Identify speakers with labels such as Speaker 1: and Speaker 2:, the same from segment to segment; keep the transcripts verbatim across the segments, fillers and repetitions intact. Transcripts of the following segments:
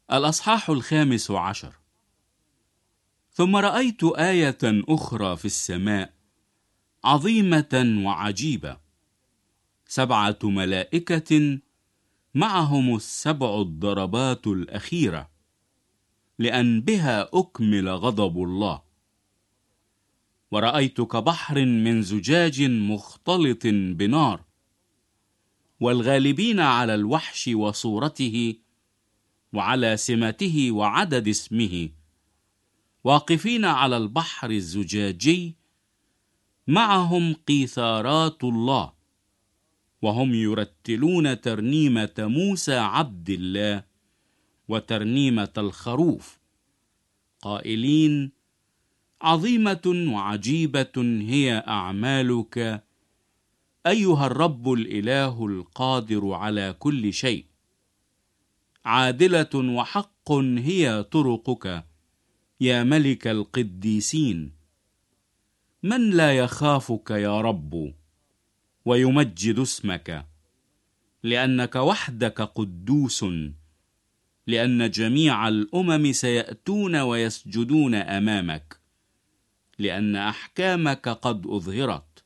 Speaker 1: الأصحاح الخامس عشر. ثم رأيت آية أخرى في السماء عظيمة وعجيبة، سبعة ملائكة معهم السبع الضربات الأخيرة، لأن بها أكمل غضب الله. ورأيت كبحر من زجاج مختلط بنار، والغالبين على الوحش وصورته وعلى سمته وعدد اسمه، واقفين على البحر الزجاجي، معهم قيثارات الله، وهم يرتلون ترنيمة موسى عبد الله وترنيمة الخروف، قائلين: عظيمة وعجيبة هي أعمالك أيها الرب الإله القادر على كل شيء، عادلة وحق هي طرقك يا ملك القديسين. من لا يخافك يا رب ويمجد اسمك، لأنك وحدك قدوس، لأن جميع الأمم سيأتون ويسجدون أمامك، لأن أحكامك قد أظهرت.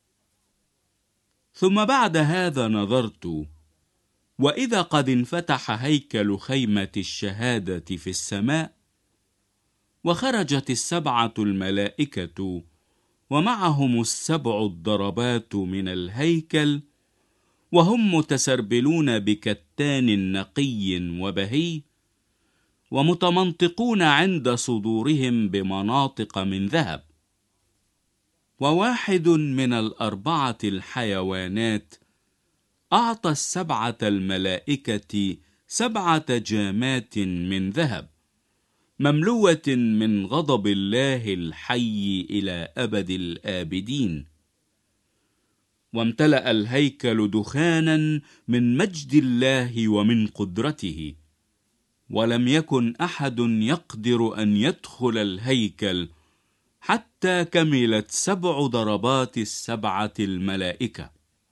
Speaker 1: ثم بعد هذا نظرت، وإذا قد انفتح هيكل خيمة الشهادة في السماء، وخرجت السبعة الملائكة ومعهم السبع الضربات من الهيكل، وهم متسربلون بكتان نقي وبهي، ومتمنطقون عند صدورهم بمناطق من ذهب. وواحد من الأربعة الحيوانات أعطى السبعة الملائكة سبعة جامات من ذهب، مملوءة من غضب الله الحي إلى أبد الآبدين. وامتلأ الهيكل دخانا من مجد الله ومن قدرته، ولم يكن أحد يقدر أن يدخل الهيكل حتى كملت سبع ضربات السبعة الملائكة.